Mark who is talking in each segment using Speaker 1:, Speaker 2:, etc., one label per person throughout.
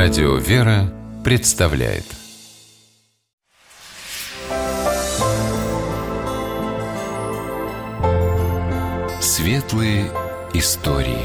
Speaker 1: Радио «Вера» представляет Светлые истории.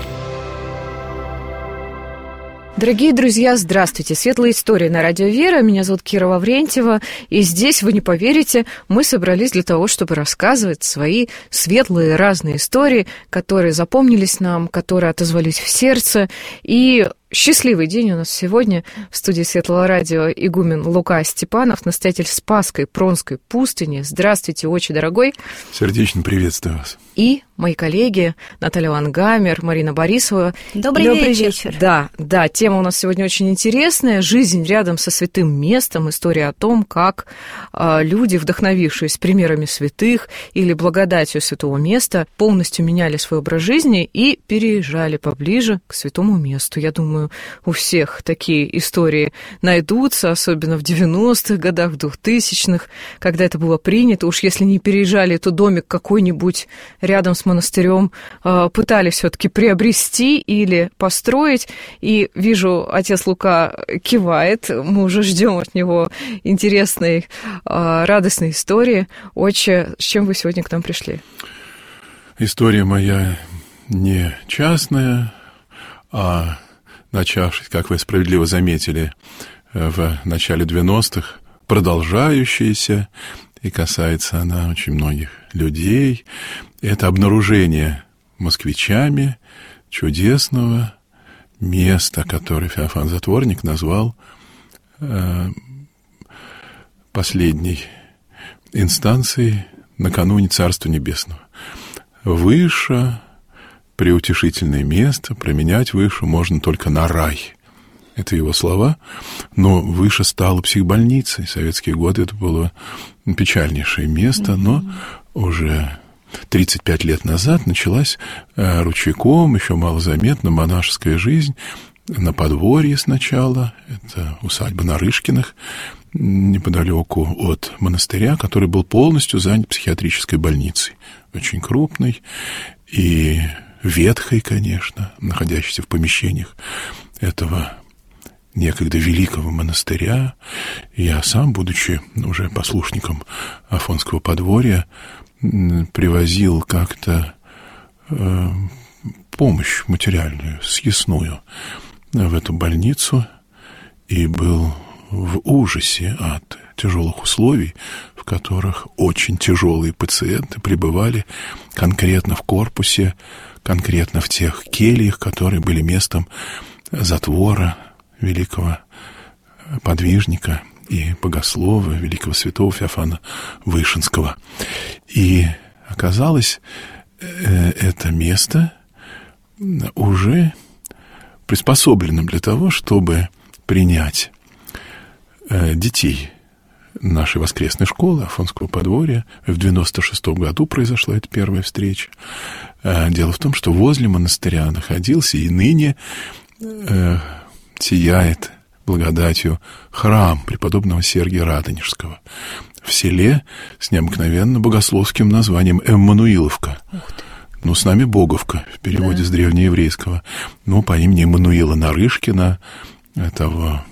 Speaker 2: Дорогие друзья, здравствуйте! Светлая история на Радио «Вера». Меня зовут Кира Лаврентьева. И здесь, вы не поверите, мы собрались для того, чтобы рассказывать свои светлые разные истории, которые запомнились нам, которые отозвались в сердце. И счастливый день у нас сегодня в студии Светлого радио игумен Лука Степанов, настоятель Спасской Пронской пустыни. Здравствуйте, отче дорогой.
Speaker 3: Сердечно приветствую вас.
Speaker 2: И мои коллеги Наталья Лангамер, Марина Борисова.
Speaker 4: Добрый вечер.
Speaker 2: Да, тема у нас сегодня очень интересная. Жизнь рядом со святым местом. История о том, как люди, вдохновившись примерами святых или благодатью святого места, полностью меняли свой образ жизни и переезжали поближе к святому месту. Я думаю, у всех такие истории найдутся, особенно в 90-х годах, в 2000-х, когда это было принято. Уж если не переезжали, то домик какой-нибудь рядом с монастырем пытались все-таки приобрести или построить. И вижу, отец Лука кивает. Мы уже ждем от него интересной, радостной истории. Отче, с чем вы сегодня к нам пришли?
Speaker 3: История моя не частная, а начавшись, как вы справедливо заметили, в начале 90-х, продолжающаяся, и касается она очень многих людей. Это обнаружение москвичами чудесного места, которое Феофан Затворник назвал последней инстанцией накануне Царства Небесного. Выше преутешительное место, променять выше можно только на рай. Это его слова. Но выше стало психбольницей. В советские годы это было печальнейшее место, но уже 35 лет назад началась ручейком, еще малозаметно, монашеская жизнь на подворье сначала. Это усадьба Нарышкиных, неподалеку от монастыря, который был полностью занят психиатрической больницей. Очень крупной и ветхой, конечно, находящейся в помещениях этого некогда великого монастыря. Я сам, будучи уже послушником Афонского подворья, привозил как-то помощь материальную, съестную в эту больницу и был в ужасе от тяжелых условий, в которых очень тяжелые пациенты пребывали конкретно в корпусе, конкретно в тех кельях, которые были местом затвора великого подвижника и богослова, великого святого Феофана Вышинского. И оказалось, это место уже приспособленным для того, чтобы принять детей нашей воскресной школы Афонского подворья. В 96-м году произошла эта первая встреча. Дело в том, что возле монастыря находился и ныне сияет благодатью храм преподобного Сергия Радонежского в селе с необыкновенно богословским названием Эммануиловка. Ну, с нами Боговка в переводе с древнееврейского. Ну, по имени Эммануила Нарышкина, этого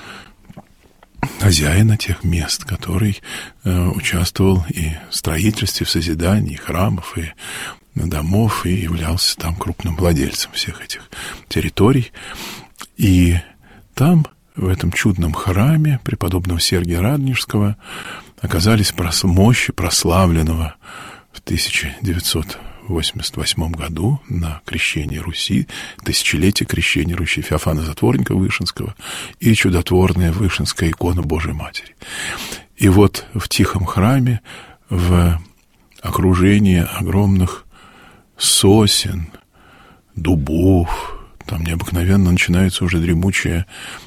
Speaker 3: хозяина тех мест, который участвовал и в строительстве, в созидании храмов и домов, и являлся там крупным владельцем всех этих территорий. И там, в этом чудном храме преподобного Сергия Радонежского, оказались мощи прославленного в 1988 году на крещении Руси, тысячелетие крещения Руси Феофана Затворника Вышинского и чудотворная Вышинская икона Божией Матери. И вот в тихом храме, в окружении огромных сосен, дубов, там необыкновенно начинается уже дремучая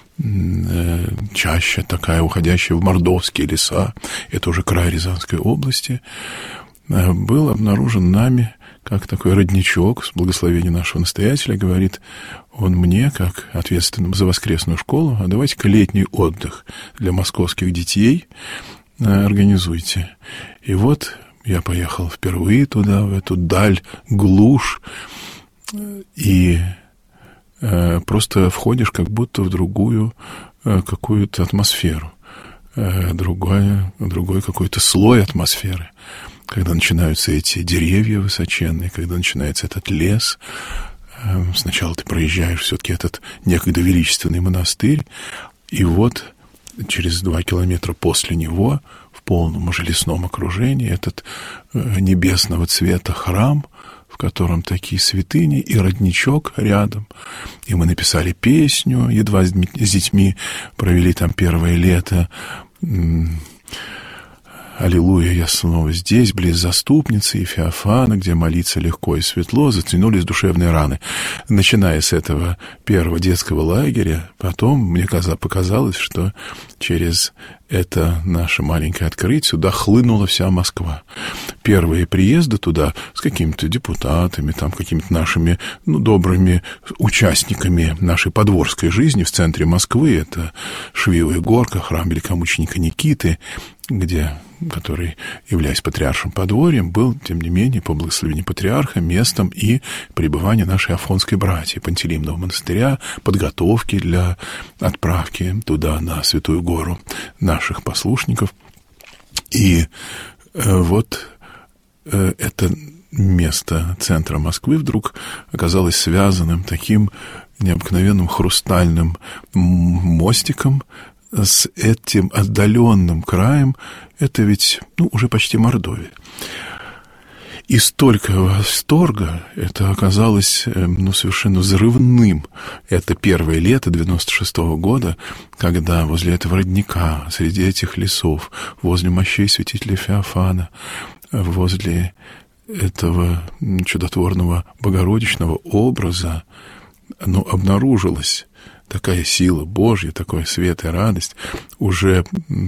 Speaker 3: чаща такая, уходящая в мордовские леса, это уже край Рязанской области, был обнаружен нами как такой родничок, с благословения нашего настоятеля, говорит он мне, как ответственному за воскресную школу: а давайте-ка летний отдых для московских детей организуйте. И вот я поехал впервые туда, в эту даль, глушь, и просто входишь как будто в другую какую-то атмосферу, другой какой-то слой атмосферы. Когда начинаются эти деревья высоченные, когда начинается этот лес, сначала ты проезжаешь все-таки этот некогда величественный монастырь, и вот через 2 километра после него, в полном уже лесном окружении, этот небесного цвета храм, в котором такие святыни и родничок рядом. И мы написали песню, едва с детьми провели там первое лето. «Аллилуйя, я снова здесь, близ заступницы и Феофана, где молиться легко и светло, затянулись душевные раны». Начиная с этого первого детского лагеря, потом мне показалось, что через это наше маленькое открытие сюда хлынула вся Москва. Первые приезды туда с какими-то депутатами, там, какими-то нашими добрыми участниками нашей подворской жизни в центре Москвы, это Швивая горка, храм великомученика Никиты, который, являясь патриаршим подворьем, был, тем не менее, по благословению патриарха, местом и пребывания нашей Афонской братьи, Пантелеймонова монастыря, подготовки для отправки туда, на Святую Гору, наших послушников. И вот это место центра Москвы вдруг оказалось связанным таким необыкновенным хрустальным мостиком с этим отдаленным краем. Это ведь, уже почти Мордовия. И столько восторга, это оказалось, совершенно взрывным. Это первое лето 96-го года, когда возле этого родника, среди этих лесов, возле мощей святителя Феофана, возле этого чудотворного богородичного образа, обнаружилась такая сила Божья, такой свет и радость. Уже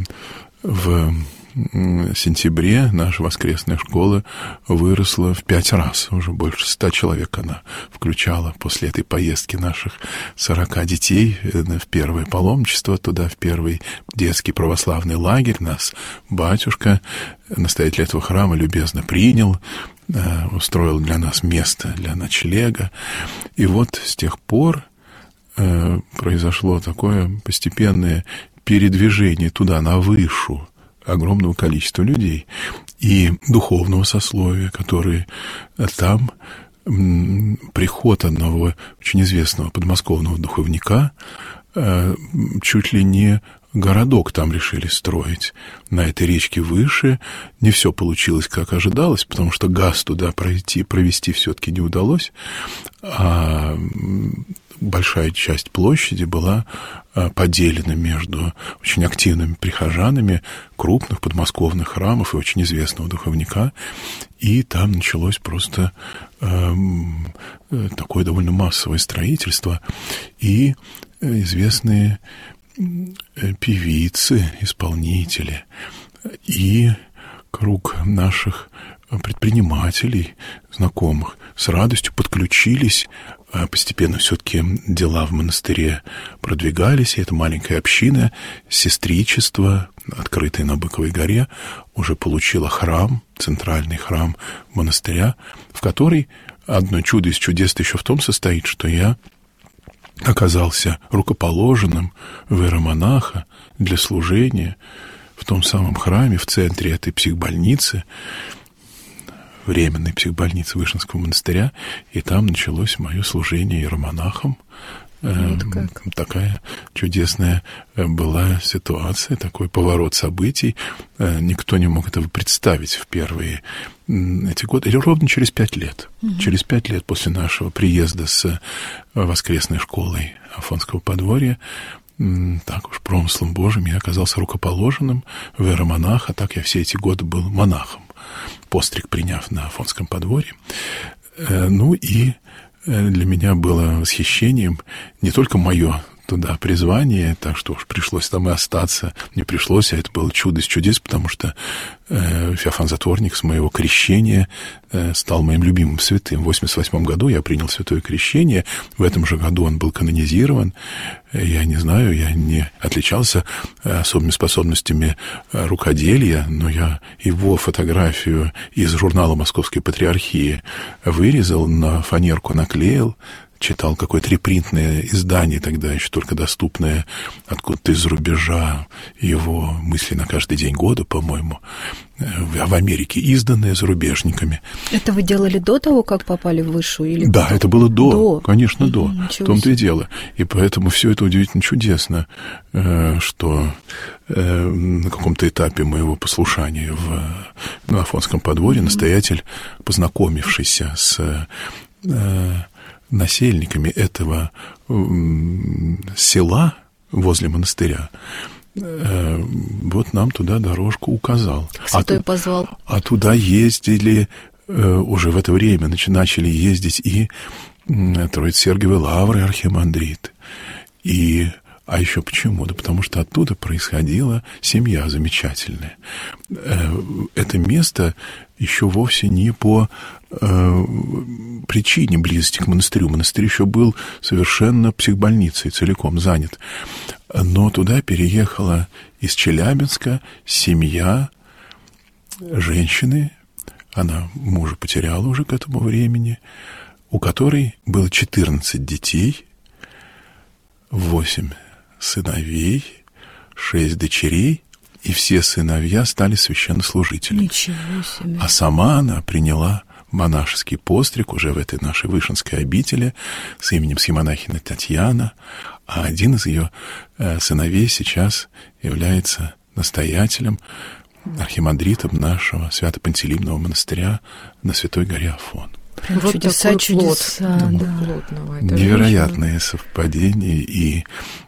Speaker 3: в сентябре наша воскресная школа выросла в 5 раз. Уже больше 100 человек она включала после этой поездки наших 40 детей в первое паломничество туда, в первый детский православный лагерь. Нас батюшка, настоятель этого храма, любезно принял, устроил для нас место для ночлега. И вот с тех пор произошло такое постепенное передвижение туда, на вышу, огромного количества людей и духовного сословия, которые там, приход одного очень известного подмосковного духовника, чуть ли не городок там решили строить на этой речке выше. Не все получилось, как ожидалось, потому что газ туда провести все-таки не удалось, а большая часть площади была поделена между очень активными прихожанами крупных подмосковных храмов и очень известного духовника, и там началось просто такое довольно массовое строительство, и известные певицы, исполнители, и круг наших предпринимателей, знакомых, с радостью подключились. Постепенно все-таки дела в монастыре продвигались, и эта маленькая община, сестричество, открытое на Быковой горе, уже получила храм, центральный храм монастыря, в который одно чудо из чудес еще в том состоит, что я оказался рукоположенным в иеромонаха для служения в том самом храме, в центре этой психбольницы, временной психбольницы Вышинского монастыря, и там началось мое служение иеромонахом. Такая чудесная была ситуация, такой поворот событий. Никто не мог этого представить в первые эти годы. Или ровно через 5 лет. Через 5 лет после нашего приезда с воскресной школой Афонского подворья, так уж промыслом Божьим я оказался рукоположенным в иеромонах, а так я все эти годы был монахом, постриг приняв на Афонском подворье. И для меня было восхищением не только мое туда призвание, так что уж пришлось там и остаться. Не пришлось, а это было чудо из чудес, потому что Феофан Затворник с моего крещения стал моим любимым святым. В 1988 году я принял святое крещение, в этом же году он был канонизирован. Я не знаю, я не отличался особыми способностями рукоделия, но я его фотографию из журнала Московской Патриархии вырезал, на фанерку наклеил, читал какое-то репринтное издание, тогда еще только доступное откуда-то из-за рубежа, его «Мысли на каждый день года», по-моему, в Америке, изданное зарубежниками.
Speaker 4: Это вы делали до того, как попали в высшую? Или
Speaker 3: да, это было до. Конечно, до.
Speaker 4: В
Speaker 3: том-то и дело. И поэтому все это удивительно чудесно, что на каком-то этапе моего послушания на Афонском подворье настоятель, познакомившийся с насельниками этого села возле монастыря, вот нам туда дорожку указал.
Speaker 4: Святой позвал.
Speaker 3: А туда ездили, уже в это время начали ездить и Троице-Сергиевой лавры архимандрит. А еще почему? Да потому что оттуда происходила семья замечательная. Это место еще вовсе не по причине близости к монастырю. Монастырь еще был совершенно психбольницей, целиком занят. Но туда переехала из Челябинска семья женщины, она мужа потеряла уже к этому времени, у которой было 14 детей, 8 сыновей, 6 дочерей, и все сыновья стали священнослужителями.
Speaker 4: Ничего себе.
Speaker 3: А сама она приняла монашеский постриг уже в этой нашей Вышинской обители с именем схимонахини Татьяна, а один из ее сыновей сейчас является настоятелем, архимандритом нашего Свято-Пантелеймонова монастыря на Святой горе Афон.
Speaker 4: Вот чудеса, чудеса.
Speaker 3: Невероятные совпадения, и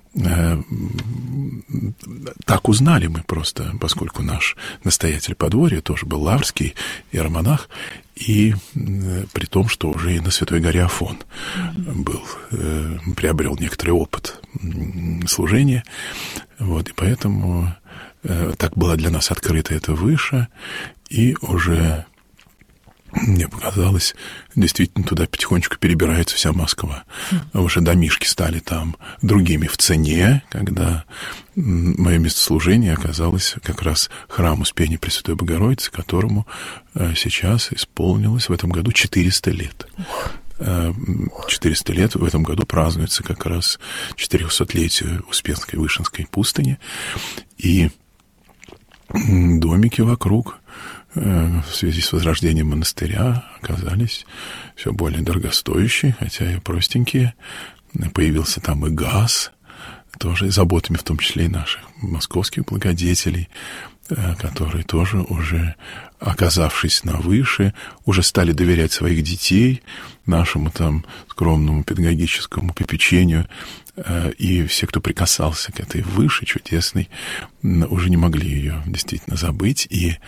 Speaker 3: так узнали мы просто, поскольку наш настоятель подворья тоже был лаврский иеромонах, и при том, что уже и на Святой горе Афон приобрел некоторый опыт служения, вот, и поэтому так была для нас открыта эта выша, и уже мне показалось, действительно туда потихонечку перебирается вся Москва. Уже домишки стали там другими в цене, когда мое местослужение оказалось как раз храм Успения Пресвятой Богородицы, которому сейчас исполнилось в этом году 400 лет. 400 лет в этом году празднуется как раз 400-летие Успенской Вышинской пустыни, и домики вокруг в связи с возрождением монастыря оказались все более дорогостоящие, хотя и простенькие. Появился там и газ, тоже заботами в том числе и наших московских благодетелей, которые тоже уже, оказавшись на выше, уже стали доверять своих детей нашему там скромному педагогическому попечению, и все, кто прикасался к этой выше чудесной, уже не могли ее действительно забыть, и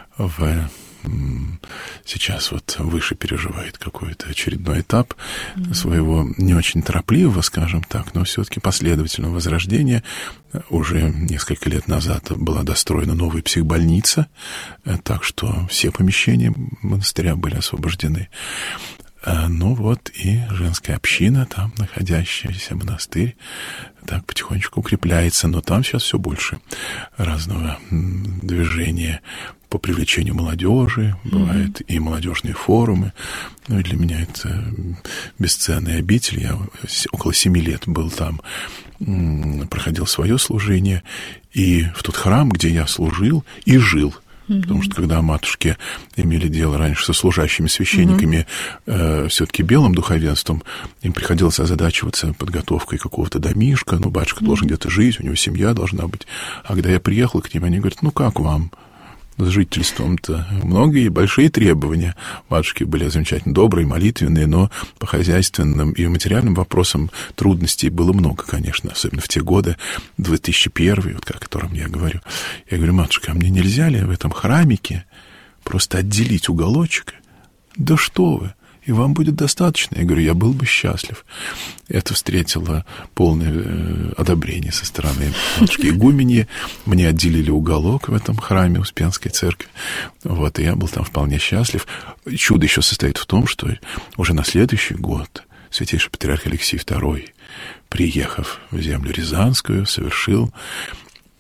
Speaker 3: сейчас вот выше переживает какой-то очередной этап своего не очень торопливого, скажем так, но все-таки последовательного возрождения. Уже несколько лет назад была достроена новая психбольница, так что все помещения монастыря были освобождены. Ну вот и женская община, там находящийся монастырь, так потихонечку укрепляется, но там сейчас все больше разного движения по привлечению молодежи, бывают и молодежные форумы. Ну и для меня это бесценная обитель. Я около 7 лет был там, проходил свое служение, и в тот храм, где я служил и жил. Потому что когда матушки имели дело раньше со служащими священниками, все-таки белым духовенством, им приходилось озадачиваться подготовкой какого-то домишка, ну, батюшка должен где-то жить, у него семья должна быть. А когда я приехал к ним, они говорят, ну, как вам с жительством-то? Многие большие требования. Матушки были замечательно добрые, молитвенные, но по хозяйственным и материальным вопросам трудностей было много, конечно, особенно в те годы, 2001, вот о котором я говорю. Я говорю, матушка, а мне нельзя ли в этом храмике просто отделить уголочек? Да что вы! И вам будет достаточно. Я говорю, я был бы счастлив. Это встретило полное одобрение со стороны матушки игуменьи. Мне отделили уголок в этом храме Успенской церкви. Вот, и я был там вполне счастлив. Чудо еще состоит в том, что уже на следующий год святейший патриарх Алексий II, приехав в землю Рязанскую, совершил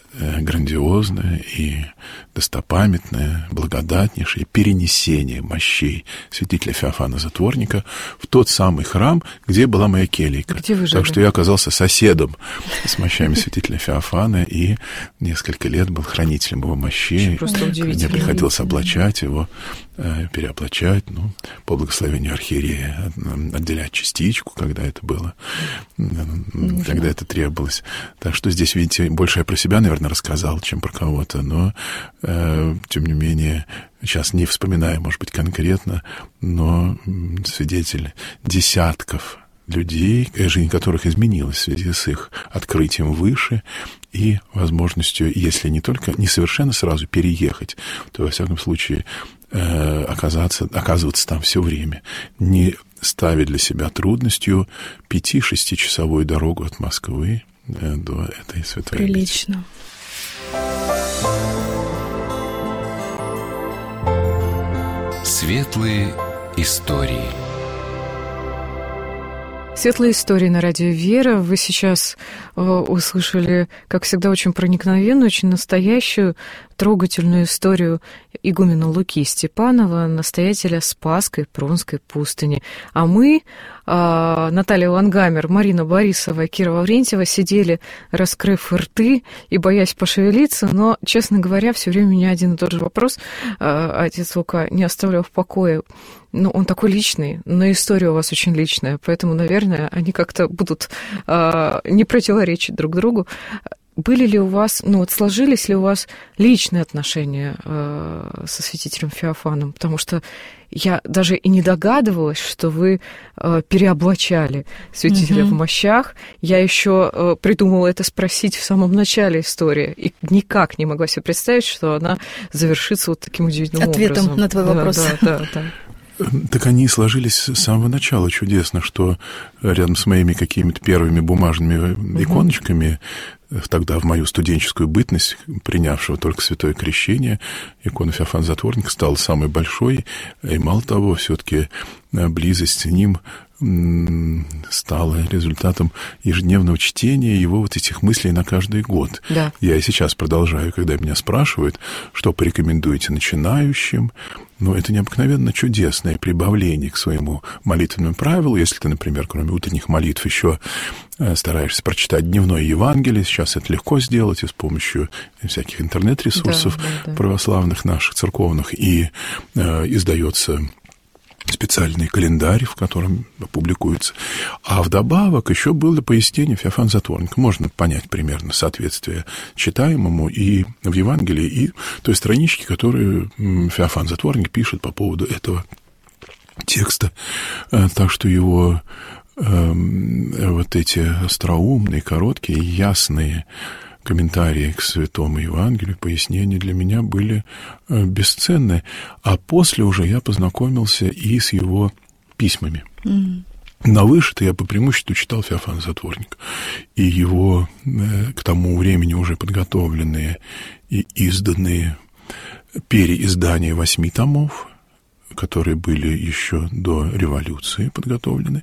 Speaker 3: грандиозное и достопамятное, благодатнейшее перенесение мощей святителя Феофана Затворника в тот самый храм, где была моя келейка. Так что я оказался соседом с мощами святителя Феофана и несколько лет был хранителем его мощей. Мне приходилось облачать его, переоблачать, по благословению архиерея, отделять частичку, когда это было, когда это требовалось. Так что здесь, видите, больше я про себя, наверное, рассказал, чем про кого-то, но, тем не менее, сейчас не вспоминаю, может быть, конкретно, но свидетель десятков людей, жизнь которых изменилась в связи с их открытием выше и возможностью, если не только, не совершенно сразу переехать, то, во всяком случае, оказываться там все время, не ставя для себя трудностью 5-6-часовую дорогу от Москвы до этой святой обители.
Speaker 4: Прилично.
Speaker 1: Светлые истории.
Speaker 2: Светлые истории на радио «Вера». Вы сейчас услышали, как всегда, очень проникновенную, очень настоящую, трогательную историю игумена Луки Степанова, настоятеля Спасской Пронской пустыни. А мы, Наталья Лангамер, Марина Борисова и Кира Лаврентьева, сидели, раскрыв рты и боясь пошевелиться, но, честно говоря, все время меня один и тот же вопрос отец Лука не оставлял в покое. Он такой личный, но история у вас очень личная, поэтому, наверное, они как-то будут не противоречить друг другу. Были ли у вас, сложились ли у вас личные отношения со святителем Феофаном? Потому что я даже и не догадывалась, что вы переоблачали святителя в мощах. Я еще придумала это спросить в самом начале истории, и никак не могла себе представить, что она завершится вот таким удивительным
Speaker 4: ответом
Speaker 2: образом.
Speaker 4: На твой вопрос.
Speaker 2: Да.
Speaker 3: Так они сложились с самого начала чудесно, что рядом с моими какими-то первыми бумажными иконочками, тогда в мою студенческую бытность, принявшего только святое крещение, икона Феофана Затворника стала самой большой, и мало того, все-таки близость с ним стала результатом ежедневного чтения его вот этих мыслей на каждый год.
Speaker 2: Да.
Speaker 3: Я и сейчас продолжаю, когда меня спрашивают, что порекомендуете начинающим. Это необыкновенно чудесное прибавление к своему молитвенному правилу. Если ты, например, кроме утренних молитв еще стараешься прочитать дневное Евангелие, сейчас это легко сделать и с помощью всяких интернет-ресурсов православных наших, церковных, и издается специальный календарь, в котором публикуется. А вдобавок еще было пояснение Феофана Затворника. Можно понять примерно соответствие читаемому и в Евангелии, и той страничке, которую Феофан Затворник пишет по поводу этого текста. Так что его вот эти остроумные, короткие, ясные комментарии к Святому Евангелию, пояснения для меня были бесценны. А после уже я познакомился и с его письмами. На выше-то я по преимуществу читал Феофана Затворника. И его к тому времени уже подготовленные и изданные переиздания 8 томов, которые были еще до революции подготовлены.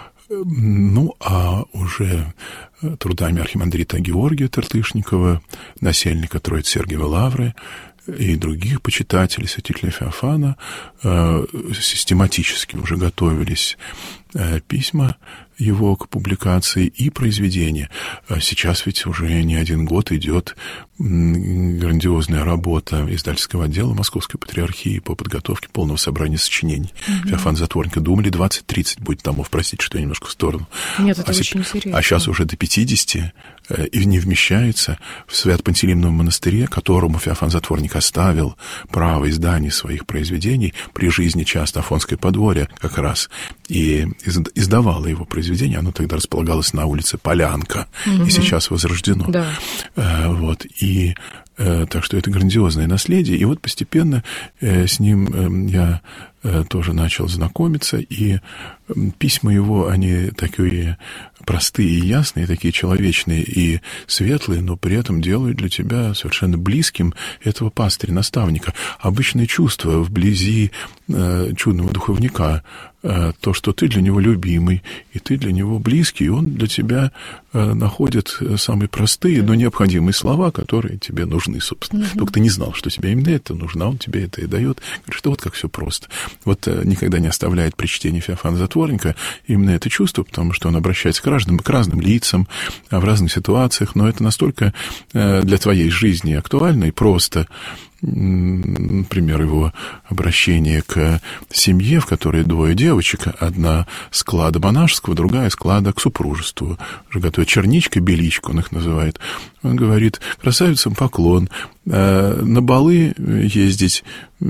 Speaker 3: А уже трудами архимандрита Георгия Тыртышникова, насельника Троицы Сергиевой Лавры и других почитателей святителя Феофана систематически уже готовились письма его к публикации и произведения. Сейчас ведь уже не один год идет грандиозная работа издательского отдела Московской Патриархии по подготовке полного собрания сочинений Феофана Затворника. Думали, 20-30 будет томов, простите, что я немножко в сторону.
Speaker 2: Нет, это очень интересно.
Speaker 3: А сейчас уже до 50 и не вмещается в Свято-Пантелеймоновом монастыре, которому Феофан Затворник оставил право издания своих произведений при жизни часто Афонское подворье как раз и издавало его произведение. Оно тогда располагалось на улице Полянка, и сейчас возрождено.
Speaker 2: Да.
Speaker 3: И так что это грандиозное наследие. И вот постепенно с ним я тоже начал знакомиться, и письма его, они такие простые и ясные, такие человечные и светлые, но при этом делают для тебя совершенно близким этого пастыря, наставника. Обычное чувство вблизи чудного духовника, то, что ты для него любимый, и ты для него близкий, и он для тебя находит самые простые, но необходимые слова, которые тебе нужны, собственно. Только ты не знал, что тебе именно это нужно, а он тебе это и дает. Говорит, что вот как все просто. Вот никогда не оставляет при чтении Феофана Затворника именно это чувство, потому что он обращается к разным лицам, в разных ситуациях, но это настолько для твоей жизни актуально и просто. Например, его обращение к семье, в которой двое девочек, одна с клада монашеского, другая с клада к супружеству. Уже готовят черничка, беличка, он их называет. Он говорит, красавицам поклон, на балы ездить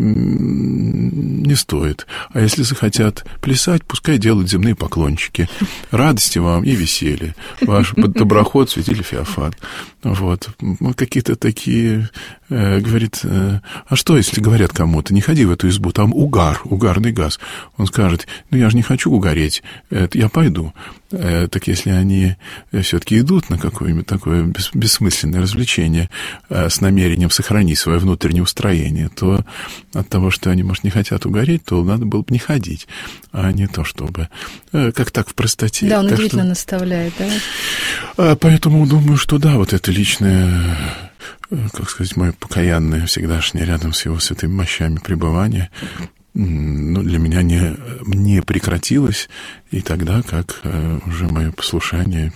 Speaker 3: не стоит, а если захотят плясать, пускай делают земные поклончики. Радости вам и веселья. Ваш доброход, святитель Феофан. Вот. Какие-то такие, говорит, а что, если говорят кому-то, не ходи в эту избу, там угарный газ. Он скажет, ну я же не хочу угореть, я пойду. Так если они все-таки идут на какое-нибудь такое бессмысленное развлечение с намерением сохранить свое внутреннее устроение, то от того, что они, может, не хотят угореть, то надо было бы не ходить, а не то, чтобы... Как так в простоте.
Speaker 4: Да, он
Speaker 3: так
Speaker 4: удивительно
Speaker 3: что...
Speaker 4: наставляет, да?
Speaker 3: Поэтому думаю, что да, вот это личное, как сказать, мое покаянное, всегдашнее рядом с его святыми мощами пребывание, ну, для меня не прекратилось и тогда, как уже мое послушание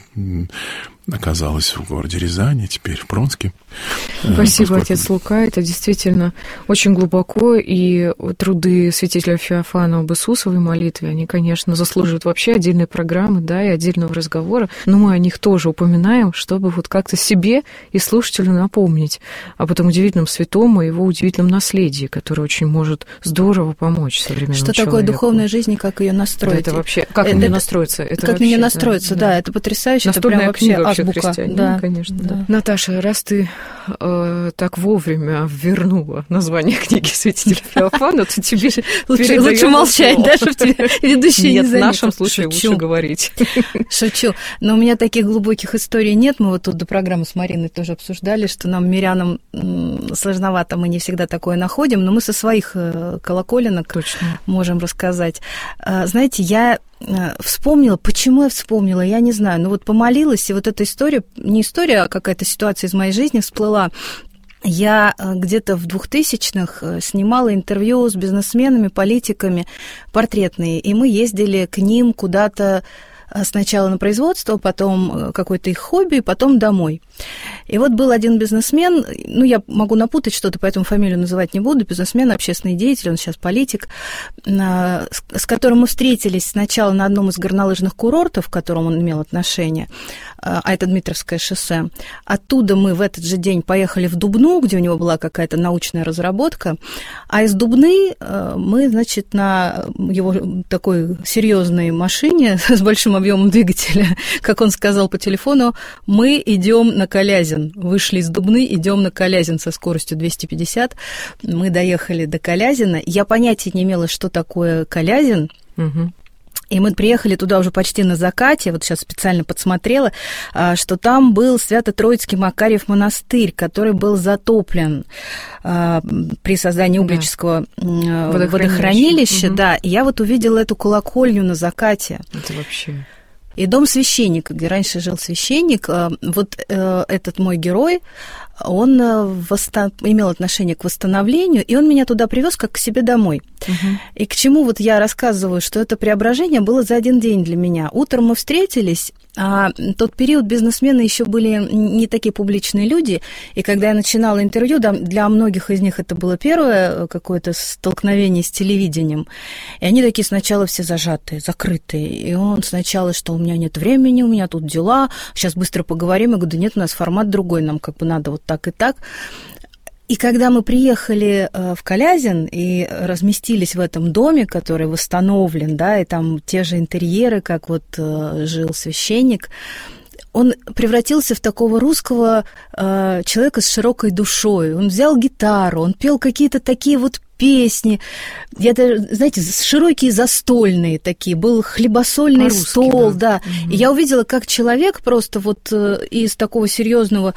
Speaker 3: оказалось в городе Рязани, теперь в Пронске.
Speaker 2: Спасибо, отец Лука. Это действительно очень глубоко, и труды святителя Феофана об Иисусовой молитве, они, конечно, заслуживают вообще отдельной программы, да, и отдельного разговора, но мы о них тоже упоминаем, чтобы вот как-то себе и слушателю напомнить об этом удивительном святом и его удивительном наследии, которое очень может здорово помочь современному человеку.
Speaker 4: Что такое духовная жизнь и как ее настроить?
Speaker 2: Да, это вообще, как на нее настроиться? Это
Speaker 4: как
Speaker 2: вообще,
Speaker 4: на нее настроиться, да, это потрясающе.
Speaker 2: Настольная
Speaker 4: это прям вообще
Speaker 2: книга христианина, да, конечно. Да. Наташа, раз ты так вовремя вернула название книги святителя Феофана, то тебе
Speaker 4: лучше молчать, да, чтобы тебе ведущий не заметил.
Speaker 2: Нет, в нашем случае лучше говорить.
Speaker 4: Шучу. Но у меня таких глубоких историй нет. Мы вот тут до программы с Мариной тоже обсуждали, что нам, мирянам, сложновато, мы не всегда такое находим, но мы со своих колоколенок можем рассказать. Знаете, я вспомнила, почему я вспомнила, я не знаю, но вот помолилась, и вот эта история, не история, а какая-то ситуация из моей жизни всплыла. Я где-то в 2000-х снимала интервью с бизнесменами, политиками, портретные, и мы ездили к ним куда-то сначала на производство, потом какое-то их хобби, потом домой. И вот был один бизнесмен, ну, я могу напутать что-то, поэтому фамилию называть не буду, бизнесмен, общественный деятель, он сейчас политик, с которым мы встретились сначала на одном из горнолыжных курортов, к которому он имел отношение, а это Дмитровское шоссе. Оттуда мы в этот же день поехали в Дубну, где у него была какая-то научная разработка, а из Дубны мы, значит, на его такой серьезной машине с большим объемом двигателя, как он сказал по телефону, мы идем на Калязин. Вышли из Дубны, идем на Калязин со скоростью 250. Мы доехали до Калязина. Я понятия не имела, что такое Калязин. Угу. И мы приехали туда уже почти на закате, вот сейчас специально подсмотрела, что там был Свято-Троицкий Макарьев монастырь, который был затоплен при создании Угличского водохранилища.
Speaker 2: Угу.
Speaker 4: Да, и я вот увидела эту колокольню на закате.
Speaker 2: Это вообще...
Speaker 4: И дом священника, где раньше жил священник, вот этот мой герой, он имел отношение к восстановлению, и он меня туда привез как к себе домой. Угу. И к чему вот я рассказываю, что это преображение было за один день для меня. Утром мы встретились, а тот период бизнесмены еще были не такие публичные люди, и когда я начинала интервью, для многих из них это было первое какое-то столкновение с телевидением, и они такие сначала все зажатые, закрытые, и он сначала, что у меня нет времени, у меня тут дела, сейчас быстро поговорим, я говорю, да нет, у нас формат другой, нам как бы надо вот так и так. И когда мы приехали в Калязин и разместились в этом доме, который восстановлен, да, и там те же интерьеры, как вот жил священник, он превратился в такого русского человека с широкой душой. Он взял гитару, он пел какие-то такие вот песни. Я даже, знаете, широкие застольные такие, был хлебосольный
Speaker 2: По-русски,
Speaker 4: стол, да.
Speaker 2: Угу.
Speaker 4: И я увидела, как человек просто вот из такого серьезного,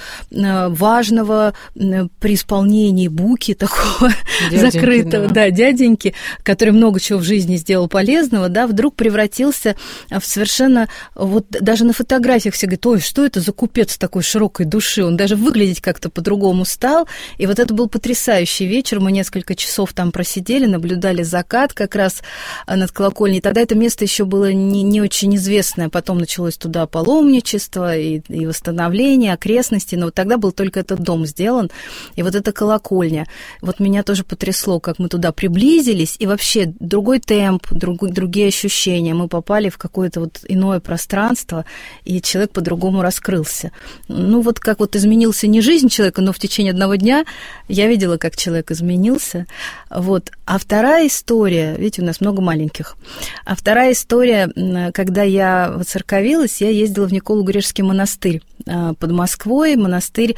Speaker 4: важного при исполнении буки такого
Speaker 2: дяденьки,
Speaker 4: закрытого, да, дяденьки, который много чего в жизни сделал полезного, да, вдруг превратился в совершенно, вот даже на фотографиях все говорят: ой, что это за купец такой широкой души, он даже выглядеть как-то по-другому стал, и вот это был потрясающий вечер, мы несколько часов там просидели, наблюдали закат как раз над колокольней, тогда это место еще было не очень известное, потом началось туда паломничество и восстановление окрестностей, но вот тогда был только этот дом сделан, и вот эта колокольня, вот меня тоже потрясло, как мы туда приблизились, и вообще другой темп, другие ощущения, мы попали в какое-то вот иное пространство, и человек по-другому раскрылся. Ну, вот как вот изменился не жизнь человека, но в течение одного дня я видела, как человек изменился. Вот. А вторая история, видите, у нас много маленьких, а вторая история, когда я воцерковилась, я ездила в Николо-Грешский монастырь под Москвой, монастырь,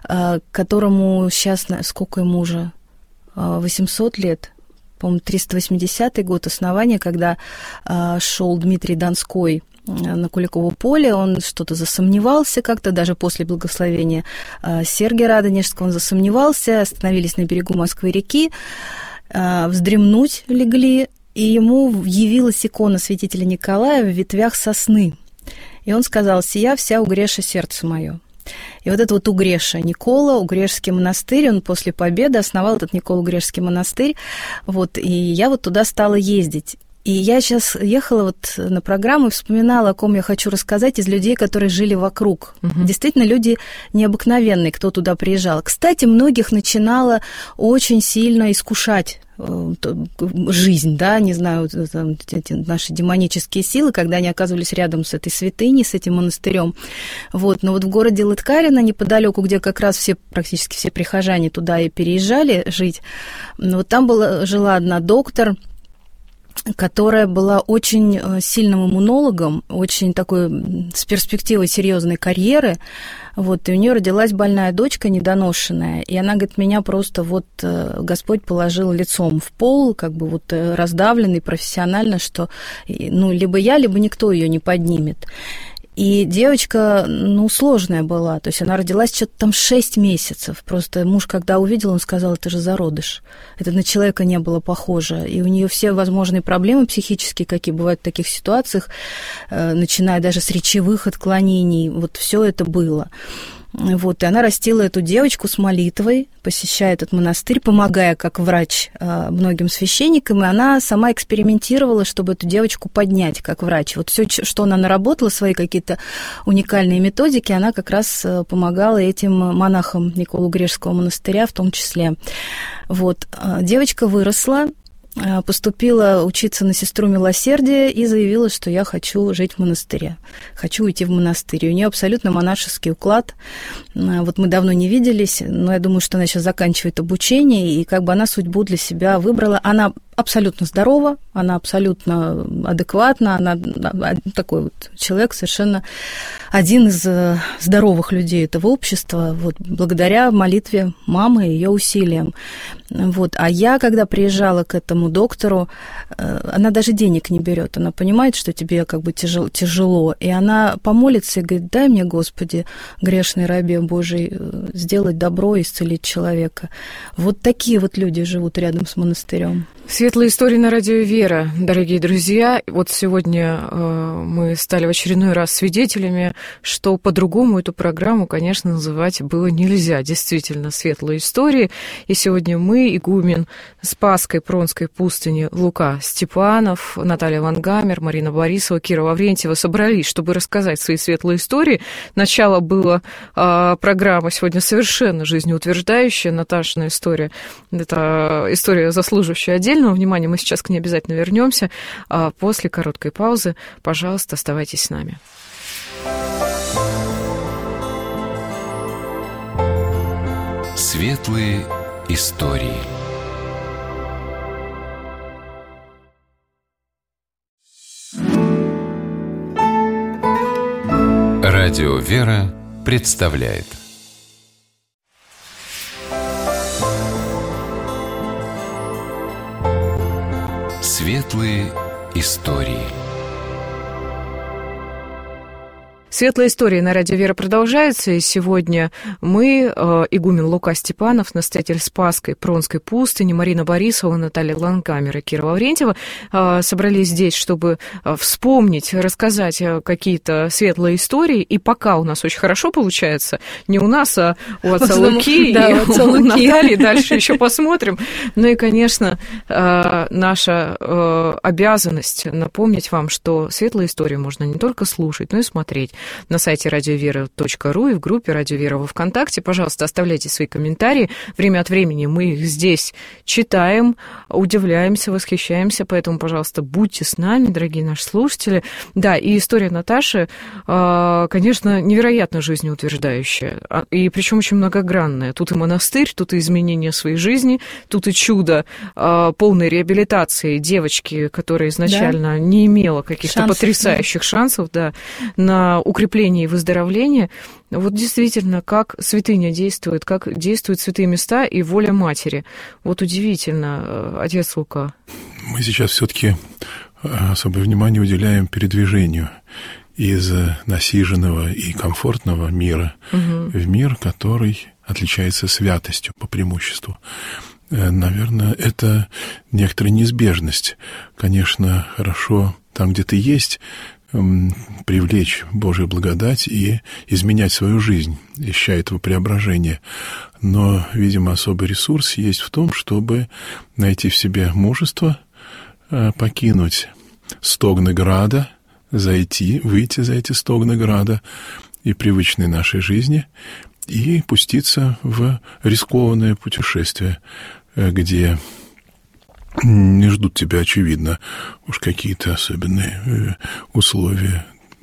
Speaker 4: которому сейчас, сколько ему уже, 800 лет, по-моему, 380 год основания, когда шел Дмитрий Донской на Куликово поле, он что-то засомневался как-то, даже после благословения Сергия Радонежского он засомневался, остановились на берегу Москвы-реки, вздремнуть легли, и ему явилась икона святителя Николая в ветвях сосны. И он сказал: «Сия вся угреша сердце мое». И вот это вот Угреша, Никола, Угрешский монастырь, он после победы основал этот Николо-Угрешский монастырь, вот, и я вот туда стала ездить. И я сейчас ехала вот на программу и вспоминала, о ком я хочу рассказать из людей, которые жили вокруг. Угу. Действительно, люди необыкновенные, кто туда приезжал. Кстати, многих начинало очень сильно искушать жизнь, да, не знаю, там, эти наши демонические силы, когда они оказывались рядом с этой святыней, с этим монастырем. Вот. Но вот в городе Лыткарино, неподалеку, где как раз практически все прихожане туда и переезжали жить, вот там жила одна доктор, которая была очень сильным иммунологом, очень такой с перспективой серьезной карьеры. Вот, и у нее родилась больная дочка недоношенная, и она говорит: меня просто вот Господь положил лицом в пол, как бы вот раздавленный профессионально, что ну, либо я, либо никто ее не поднимет. И девочка, ну, сложная была, то есть она родилась что-то там 6 месяцев. Просто муж, когда увидел, он сказал: это же зародыш. Это на человека не было похоже. И у нее все возможные проблемы психические, какие бывают в таких ситуациях, начиная даже с речевых отклонений, вот все это было. Вот, и она растила эту девочку с молитвой, посещая этот монастырь, помогая как врач многим священникам, и она сама экспериментировала, чтобы эту девочку поднять как врач. Вот все, что она наработала, свои какие-то уникальные методики, она как раз помогала этим монахам Николо-Грешского монастыря в том числе. Вот, девочка выросла, поступила учиться на сестру милосердия и заявила, что я хочу жить в монастыре, хочу уйти в монастырь. У нее абсолютно монашеский уклад. Вот мы давно не виделись, но я думаю, что она сейчас заканчивает обучение, и как бы она судьбу для себя выбрала. Она абсолютно здорова, она абсолютно адекватна, она такой вот человек, совершенно один из здоровых людей этого общества, вот, благодаря молитве мамы и ее усилиям. Вот. А я, когда приезжала к этому доктору, она даже денег не берет, она понимает, что тебе как бы тяжело, и она помолится и говорит: дай мне, Господи, грешной рабе Божией, сделать добро и исцелить человека. Вот такие вот люди живут рядом с монастырем.
Speaker 2: Светлые истории на радио «Вера», дорогие друзья. Вот сегодня мы стали в очередной раз свидетелями, что по-другому эту программу, конечно, называть было нельзя. Действительно, светлые истории. И сегодня мы, игумен Спасской Пронской пустыни Лука Степанов, Наталья Вангамер, Марина Борисова, Кира Лаврентьева собрались, чтобы рассказать свои светлые истории. Начало было программы сегодня совершенно жизнеутверждающая. Наташина история – это история, заслуживающая отдельного внимания. Мы сейчас к ней обязательно вернемся. А после короткой паузы, пожалуйста, оставайтесь с нами.
Speaker 1: Светлые истории. Радио «Вера» представляет. Светлые истории.
Speaker 2: Светлая история на радио «Вера» продолжается, и сегодня мы, игумен Лука Степанов, настоятель Спасской Пронской пустыни, Марина Борисова, Наталья Ланкамер и Кира Лаврентьева собрались здесь, чтобы вспомнить, рассказать какие-то светлые истории, и пока у нас очень хорошо получается, не у нас, а у отца Луки и у Натальи, дальше еще посмотрим. Ну и, конечно, наша обязанность напомнить вам, что светлые истории можно не только слушать, но и смотреть. На сайте радиовера.ру и в группе «Радио Вера» во ВКонтакте. Пожалуйста, оставляйте свои комментарии. Время от времени мы их здесь читаем, удивляемся, восхищаемся, поэтому, пожалуйста, будьте с нами, дорогие наши слушатели. Да, и история Наташи, конечно, невероятно жизнеутверждающая, и причем очень многогранная. Тут и монастырь, тут и изменение своей жизни, тут и чудо полной реабилитации девочки, которая изначально не имела каких-то потрясающих шансов на укрепление и выздоровление. Вот действительно, как святыня действует, как действуют святые места и воля матери. Вот удивительно, отец Лука.
Speaker 3: Мы сейчас все-таки особое внимание уделяем передвижению из насиженного и комфортного мира в мир, который отличается святостью по преимуществу. Наверное, это некоторая неизбежность. Конечно, хорошо там, где ты есть, привлечь Божию благодать и изменять свою жизнь, ища этого преображения. Но, видимо, особый ресурс есть в том, чтобы найти в себе мужество, покинуть стогны града, выйти за эти стогны града и привычной нашей жизни и пуститься в рискованное путешествие, где не ждут тебя, очевидно, уж какие-то особенные условия,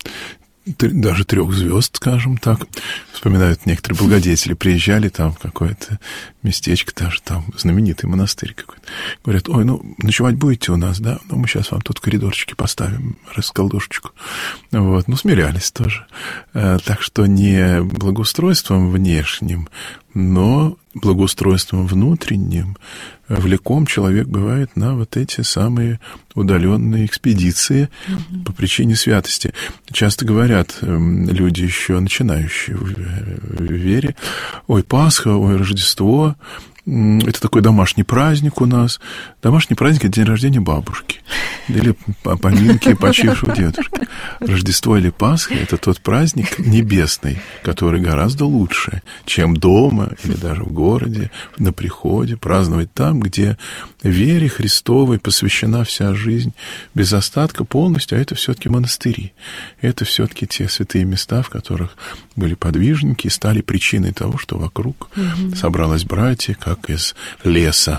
Speaker 3: даже 3 звезд, скажем так. Вспоминают некоторые благодетели, приезжали там в какое-то местечко, даже там знаменитый монастырь какой-то. Говорят: ой, ночевать будете у нас, да? Мы сейчас вам тут в коридорчике поставим расколдушечку. Вот, смирялись тоже. Так что не благоустройством внешним, но благоустройством внутренним влеком человек бывает на вот эти самые удаленные экспедиции по причине святости. Часто говорят люди, еще начинающие в вере: ой, Пасха, ой, Рождество, это такой домашний праздник у нас. Домашний праздник — это день рождения бабушки или поминки почившего дедушки. Рождество или Пасха — это тот праздник небесный, который гораздо лучше, чем дома или даже в городе, на приходе, праздновать там, где вере Христовой посвящена вся жизнь без остатка полностью, а это все-таки монастыри. Это все-таки те святые места, в которых были подвижники и стали причиной того, что вокруг собралось братья, как из леса.